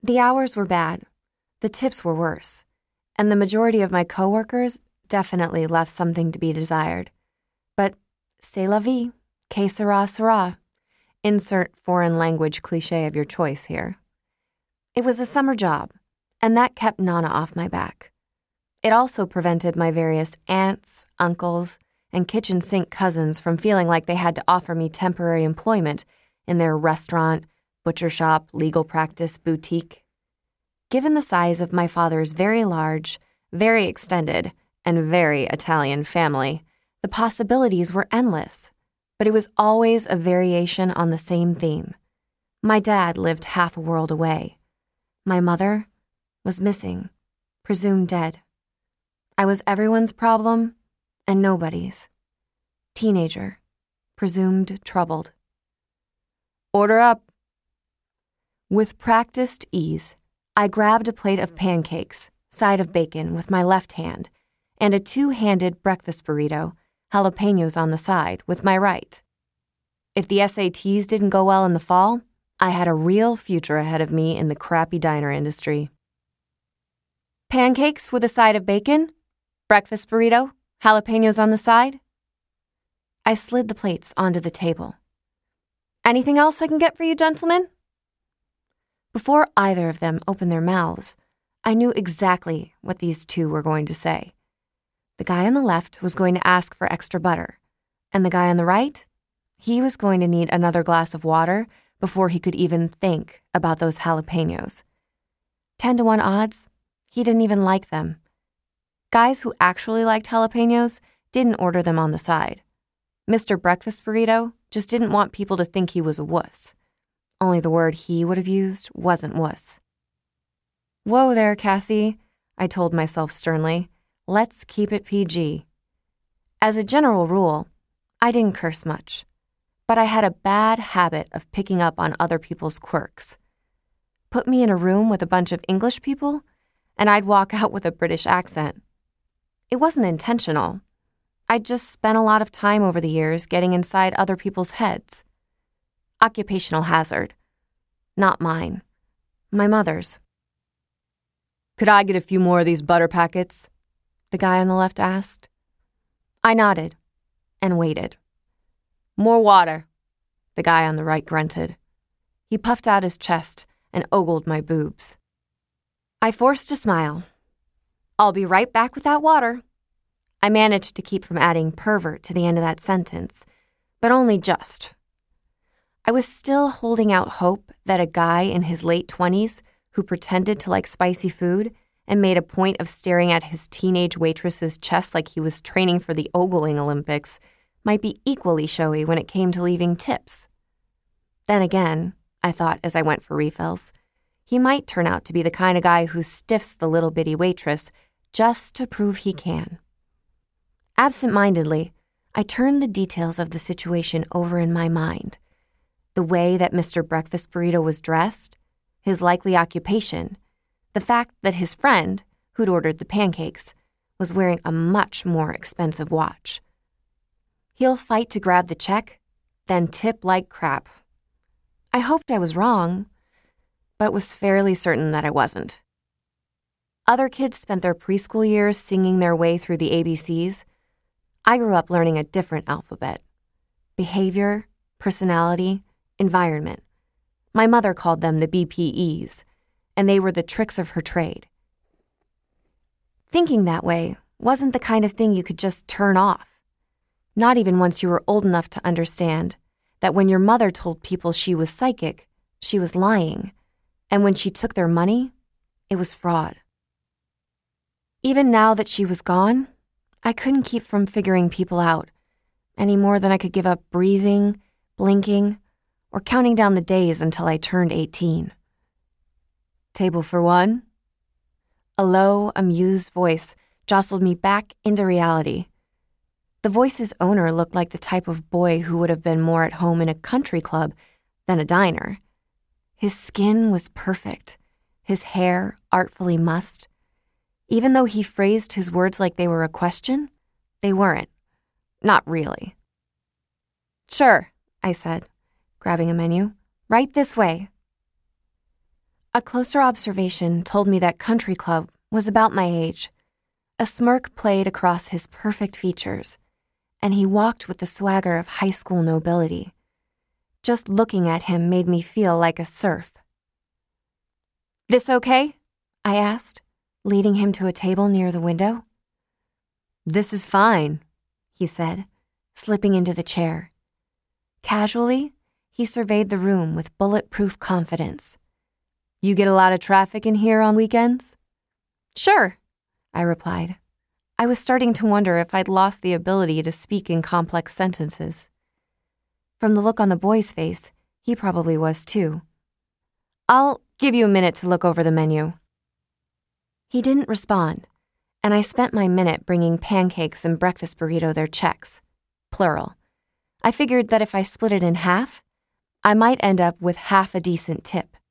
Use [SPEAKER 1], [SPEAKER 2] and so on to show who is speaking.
[SPEAKER 1] The hours were bad, the tips were worse, and the majority of my coworkers definitely left something to be desired. But c'est la vie, que sera sera. Insert foreign language cliché of your choice here. It was a summer job, and that kept Nana off my back. It also prevented my various aunts, uncles, and kitchen sink cousins from feeling like they had to offer me temporary employment in their restaurant, butcher shop, legal practice, boutique. Given the size of my father's very large, very extended, and very Italian family, the possibilities were endless, but it was always a variation on the same theme. My dad lived half a world away. My mother was missing, presumed dead. I was everyone's problem and nobody's. Teenager, presumed troubled. Order up. With practiced ease, I grabbed a plate of pancakes, side of bacon with my left hand, and a two-handed breakfast burrito, jalapenos on the side, with my right. If the SATs didn't go well in the fall, I had a real future ahead of me in the crappy diner industry. Pancakes with a side of bacon? Breakfast burrito? Jalapenos on the side? I slid the plates onto the table. Anything else I can get for you, gentlemen? Before either of them opened their mouths, I knew exactly what these two were going to say. The guy on the left was going to ask for extra butter, and the guy on the right, he was going to need another glass of water before he could even think about those jalapenos. 10-to-1 odds, he didn't even like them. Guys who actually liked jalapenos didn't order them on the side. Mr. Breakfast Burrito just didn't want people to think he was a wuss. Only the word he would have used wasn't wuss. Whoa there, Cassie, I told myself sternly. Let's keep it PG. As a general rule, I didn't curse much, but I had a bad habit of picking up on other people's quirks. Put me in a room with a bunch of English people, and I'd walk out with a British accent. It wasn't intentional. I'd just spent a lot of time over the years getting inside other people's heads. Occupational hazard. Not mine. My mother's. Could I get a few more of these butter packets? The guy on the left asked. I nodded and waited. More water, the guy on the right grunted. He puffed out his chest and ogled my boobs. I forced a smile. I'll be right back with that water. I managed to keep from adding pervert to the end of that sentence, but only just. I was still holding out hope that a guy in his late 20s who pretended to like spicy food and made a point of staring at his teenage waitress's chest like he was training for the ogling Olympics might be equally showy when it came to leaving tips. Then again, I thought as I went for refills, he might turn out to be the kind of guy who stiffs the little bitty waitress just to prove he can. Absent-mindedly, I turned the details of the situation over in my mind. The way that Mr. Breakfast Burrito was dressed, his likely occupation, the fact that his friend, who'd ordered the pancakes, was wearing a much more expensive watch. He'll fight to grab the check, then tip like crap. I hoped I was wrong, but was fairly certain that I wasn't. Other kids spent their preschool years singing their way through the ABCs. I grew up learning a different alphabet. Behavior, personality, environment. My mother called them the BPEs, and they were the tricks of her trade. Thinking that way wasn't the kind of thing you could just turn off. Not even once you were old enough to understand that when your mother told people she was psychic, she was lying, and when she took their money, it was fraud. Even now that she was gone, I couldn't keep from figuring people out, any more than I could give up breathing, blinking, or counting down the days until I turned 18. Table for one? A low, amused voice jostled me back into reality. The voice's owner looked like the type of boy who would have been more at home in a country club than a diner. His skin was perfect, his hair artfully mussed. Even though he phrased his words like they were a question, they weren't. Not really. Sure, I said, grabbing a menu. Right this way. A closer observation told me that Country Club was about my age. A smirk played across his perfect features, and he walked with the swagger of high school nobility. Just looking at him made me feel like a serf. "This okay?" I asked, leading him to a table near the window. "This is fine," he said, slipping into the chair. Casually, he surveyed the room with bulletproof confidence. "You get a lot of traffic in here on weekends?" "Sure," I replied. I was starting to wonder if I'd lost the ability to speak in complex sentences. From the look on the boy's face, he probably was too. "I'll give you a minute to look over the menu." He didn't respond, and I spent my minute bringing Pancakes and Breakfast Burrito their checks, plural. I figured that if I split it in half, I might end up with half a decent tip.